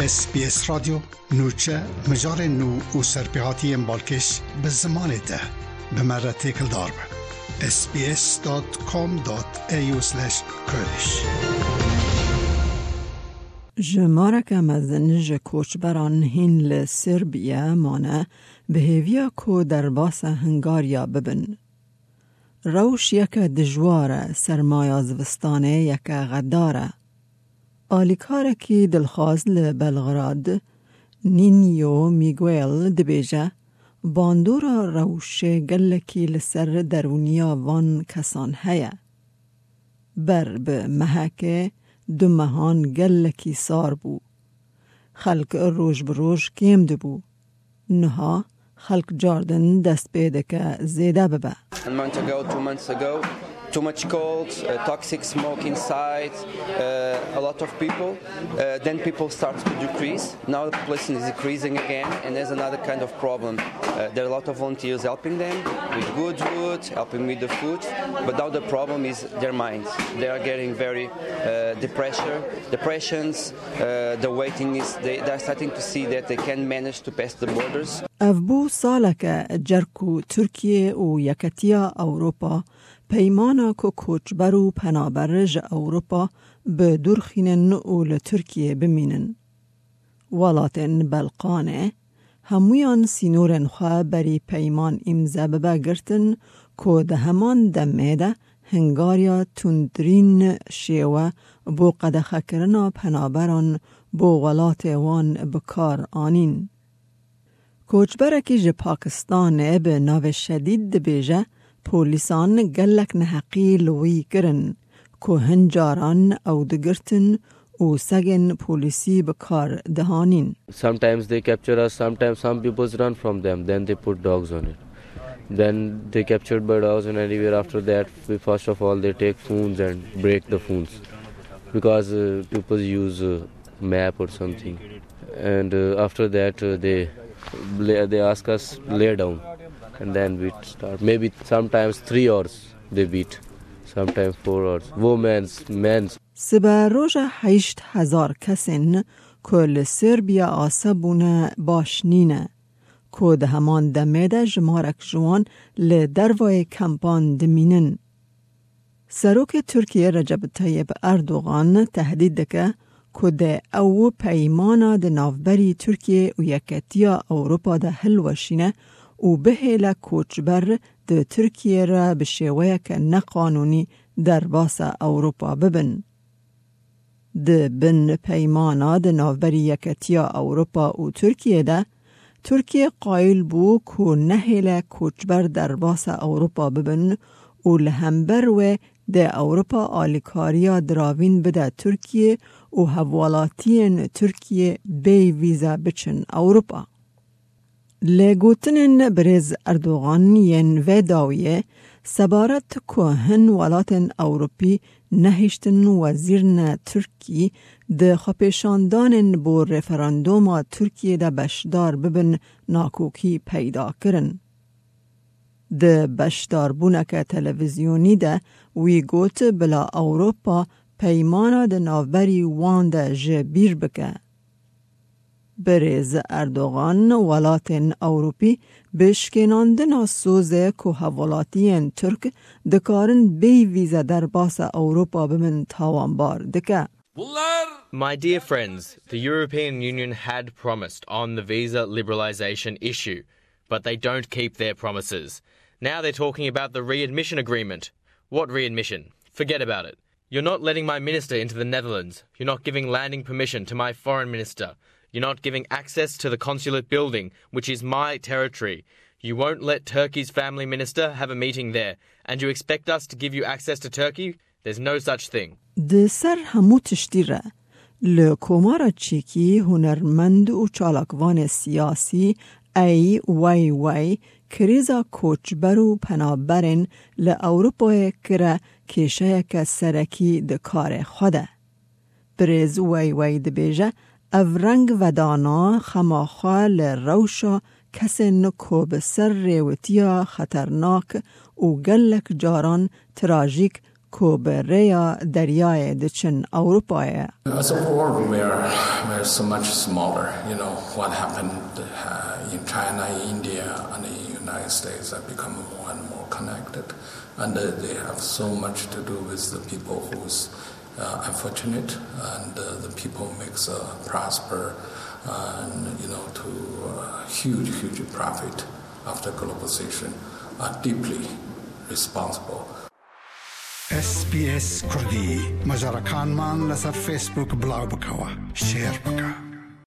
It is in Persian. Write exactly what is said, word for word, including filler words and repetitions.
اس بی اس رادیو نوچه مجار نو و سرپیهاتی امبالکش به زمان ده به مره تکل دار به اس بی اس دات کام دات ای یو سلش کردیش. جمارک مزنج کوچبران هین لسربیه مانه به هیویا کو در باس هنگاریا ببن. روش یک دجواره سرمایه زوستانه یک غداره. آلیکاره کی دلخواست لبلغراد نینیو میگویل دبیجه باندورا روش گلکی لسر درونیا وان کسان هیا. بر به محکه دو مهان گلکی سار بو. خلق روش بروش کیم دبو. نها خلق جاردن دست بیده که زیده ببه. A month ago, two months ago, too much cold, uh, toxic smoke inside, uh, a lot of people. Uh, then people start to decrease. Now the population is decreasing again, and there's another kind of problem. Uh, there are a lot of volunteers helping them with good wood, helping with the food, but now the problem is their minds. They are getting very uh, depression, depressions. Uh, the waiting is they they are starting to see that they can manage to pass the borders. افبو سالک جرکو ترکیه و یکتیا اوروپا پیمانا کو کوچبرو پنابرج اوروپا به درخینن و لترکیه بمینن. ولاتن بلقانه همویان سینورن خواه بری پیمان امزا ببا گرتن که ده همان دمیده هنگاریا تندرین شیوه بو قدخه کرنا پنابران بو ولات وان بکار آنین. کوچبرکی جه پاکستان به ناو شدید بیجه پولیسان گلک نحقی لوی کرن که هنجاران او دگرتن و سگن پولیسی بکار دهانین. Sometimes they capture us, sometimes some people run from them, then they put dogs on it. Then they captured by dogs and anywhere after that, first of all they take phones and break the phones because uh, people use a map or something. And uh, after that uh, they they ask us lay down and then we start. Maybe sometimes three hours they beat, sometimes four hours. Women's, men's. سبا روژا هشت هزار کسین کل سربیا آسابونه باشنینه که ده همان دمیده جمارک جوان لدروای کمپان دمینن. سروک ترکیه رجب طیب اردوغان تهدید دکه که ده او پیمانا ده نافبری ترکیه و یکتیا اوروپا ده هلوشینه و بهیل کوچبر ده ترکیه را بشیوه که نقانونی در باس اوروپا ببن. ده بن پیمانا ده نافبری یکتیا اوروپا و ترکیه ده ترکیه قایل بو که نهیل کوچبر در باس اوروپا ببن و لهمبر و ده اوروپا آلیکاریا دراوین بده ترکیه و حوالاتین ترکیه بی ویزا بچن اوروپا. لگوتنن برز اردوغان ین و داویه سبارت که هن ولاتن اوروپی نهشتن وزیرن ترکی ده خپشاندانن بو رفراندوما ترکیه ده بشدار ببن ناکوکی پیدا کرن. ده بشدار بونک تلویزیونی ده وی گوت بلا اوروپا پیمانا ده نافبری وان ده جبیر بکه. برز اردوغان ولاتن اوروپی بشکناندن سوزه که حوالاتین ترک دکارن بی ویزا در باس اوروپا بمن تاوانبار دکه. My dear friends, the European Union had promised on the visa liberalisation issue, but they don't keep their promises. Now they're talking about the readmission agreement. What readmission? Forget about it. You're not letting my minister into the Netherlands. You're not giving landing permission to my foreign minister. You're not giving access to the consulate building, which is my territory. You won't let Turkey's family minister have a meeting there. And you expect us to give you access to Turkey? There's no such thing. ده سر همو تشتیره لکومارا چیکی هنرمند و چالاکوان سیاسی ای وی وی کریزا کوچبر و پنابرن لأوروپای کره کشه که سرکی دکار خوده. برز وی وی دبیجه افرنگ و دانا خماخوال روشا کسی نکو بسر ریوتیا خطرناک و گلک جاران تراژیک کو به ریا دریای دچن اروپای. As a foreign, we are, we are so much smaller. You know, what happened uh, in China, India, and the United States have become more and more connected. And uh, they have so much to do with the people who's uh, unfortunate, and uh, the people makes uh, prosper, and, you know, to uh, huge, huge profit after globalization are deeply responsible. اس بی اس کردی مجرکان مان لسر فیسبوک بلاو بکوا شیر بکا